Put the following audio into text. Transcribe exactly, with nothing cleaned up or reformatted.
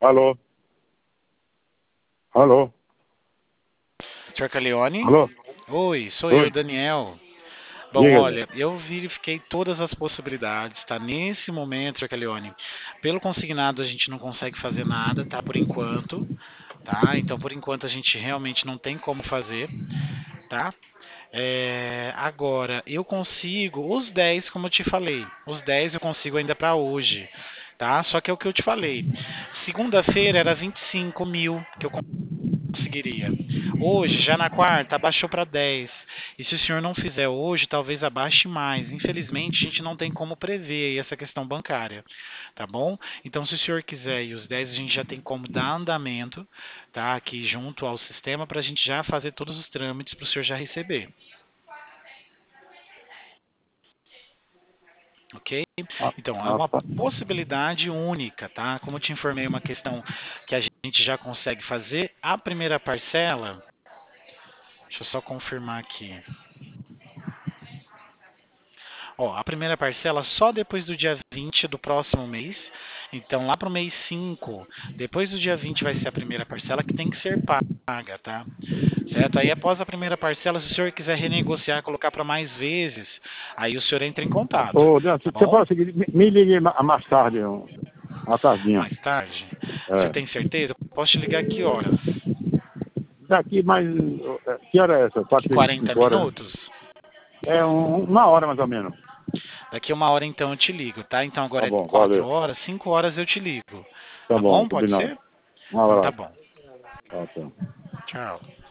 Alô? Alô? senhor Calione? Alô? Oi, sou eu, Oi? Daniel. Bom, Diga, Zé. olha, eu verifiquei todas as possibilidades, tá? Nesse momento, senhor Calione, pelo consignado a gente não consegue fazer nada, tá? Por enquanto, tá? Então, por enquanto a gente realmente não tem como fazer, tá? É, agora, eu consigo os dez, como eu te falei. Os dez eu consigo ainda para hoje, tá? Só que é o que eu te falei. Segunda-feira era vinte e cinco mil que eu conseguiria. Hoje, já na quarta, abaixou para dez. E se o senhor não fizer hoje, talvez abaixe mais. Infelizmente, a gente não tem como prever aí essa questão bancária, tá bom? Então, se o senhor quiser e os dez, a gente já tem como dar andamento, tá? Aqui junto ao sistema para a gente já fazer todos os trâmites para o senhor já receber. Ok? Ah, Então, é ah, uma tá. possibilidade única, tá? Como eu te informei, uma questão que a gente já consegue fazer. A primeira parcela, deixa eu só confirmar aqui. Ó, a primeira parcela só depois do dia vinte do próximo mês. Então, lá para o mês cinco, depois do dia vinte vai ser a primeira parcela que tem que ser paga, tá? Certo? Aí, após a primeira parcela, se o senhor quiser renegociar, colocar para mais vezes, aí o senhor entra em contato, Ô, Dan, tá você bom? fala o seguinte, me, me ligue ma- mais tarde, um- uma tardinha. Mais tarde. Você É. tem certeza? Posso te ligar que horas? Daqui mais. é, Que hora é essa? Que Quatro e quarenta cinco horas? minutos? É um- uma hora mais ou menos. Daqui uma hora então eu te ligo, tá? Então Tá agora é bom, quatro valeu. horas, cinco horas eu te ligo. Tá Tá bom, bom? Pode combinado. ser? Um Então tá abraço. bom. Tá, tá. Tchau.